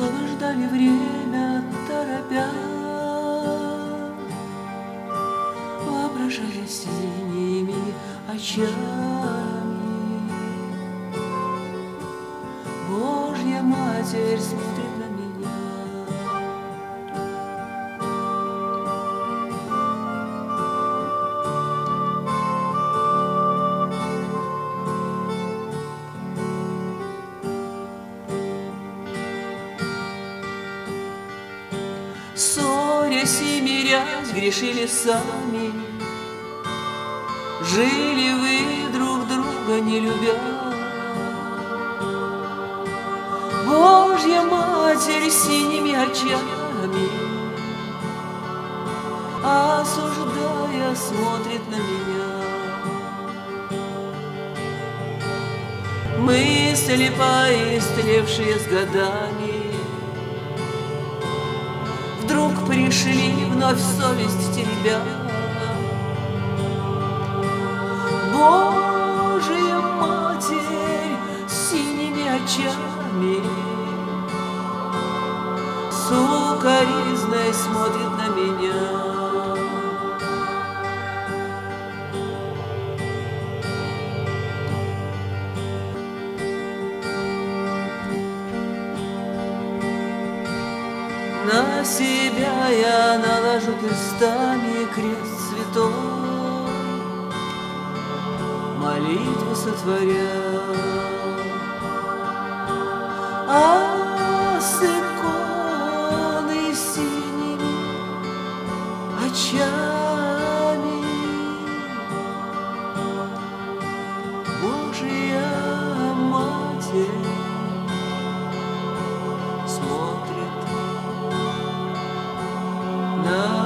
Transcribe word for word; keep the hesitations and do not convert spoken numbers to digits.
чтобы ждали время, торопя, воображали синими очами. Божья Матерь смотрит на меня. Ссорясь и мирясь, грешили сами, жили вы друг друга не любя. Божья Матерь синими очами, осуждая, смотрит на меня. Мысли поистлевшие с годами вдруг пришли, вновь совесть теребя. Божья Матерь синими очами сукоризной смотрит на меня. На себя я наложу перстами крест святой, молитву сотворя, а с иконой синими очами Божья Матерь смотрит на